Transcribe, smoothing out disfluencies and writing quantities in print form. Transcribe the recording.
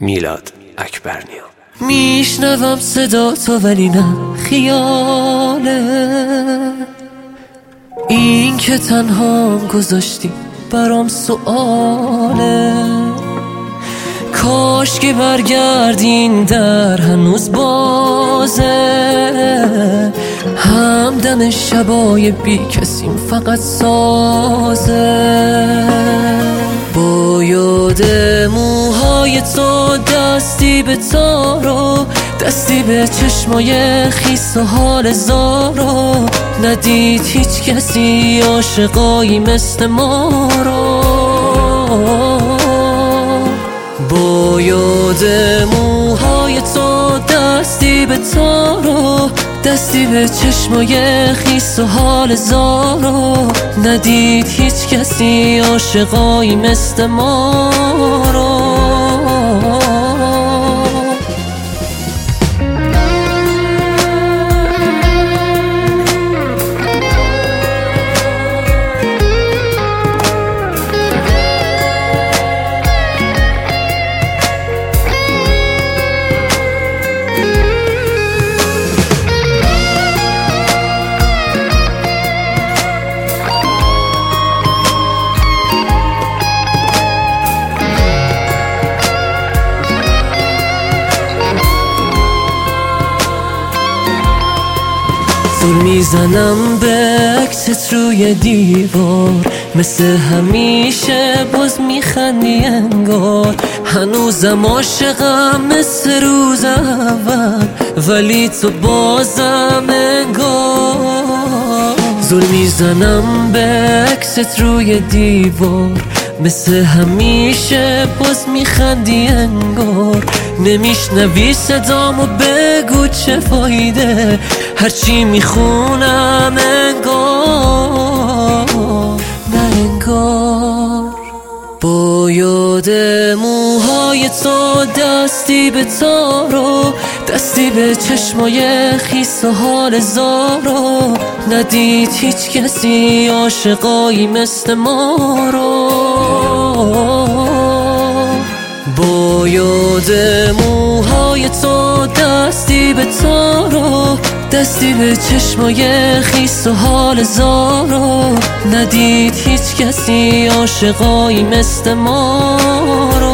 میلاد اکبرنیا. میشنوم صدا تو ولی نه خیاله، این که تنهام گذاشتی برام سؤاله. کاش که برگردین در هنوز بازه، همدم شبای بی کسیم فقط سازه. با یاد موهای تو دستی به تارو، دستی به چشمای خیس و حال زارو، ندید هیچ کسی عاشقایی مثل ما رو. با یاد موهای تو دستی به تارو، دستی به چشمای خیس و حال زارو، ندید هیچ کسی عاشقایی مثل ما رو. زل میزنم به عکست روی دیوار، مثل همیشه باز میخندی انگار. هنوزم عاشقم مثل روز اول، ولی تو بازم انگار. زل میزنم به عکست روی دیوار، مثل همیشه باز میخندی انگار. نمیشنوی صدامو بگو چه فایده، هرچی میخونم انگار نه انگار. با یاد موهای تو دستی به تارو، دستی به چشمای خیس و حال زارو، ندید هیچ کسی عاشقایی مثل ما رو. با یاد موهای تو دستی به تارو، دستی به چشمای خیس و حال زارو، ندید هیچ کسی عاشقایی مثل ما رو.